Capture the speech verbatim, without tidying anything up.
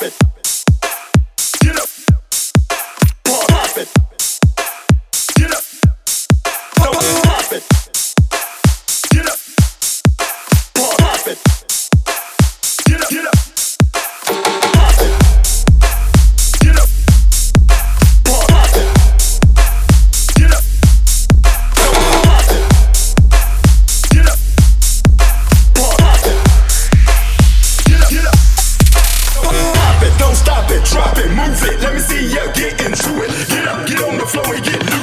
it. Get up. Pop it. Get up. Pop it. Get up. Pop it. Get up. Get up. Pop it. Get up. Pop it. Get up. Pop it. Get up. Pop it. Get up. Get up. Pop it. Don't stop it. Drop it. Move it. Let me see you get into it. Get up. Get on the floor and get loose.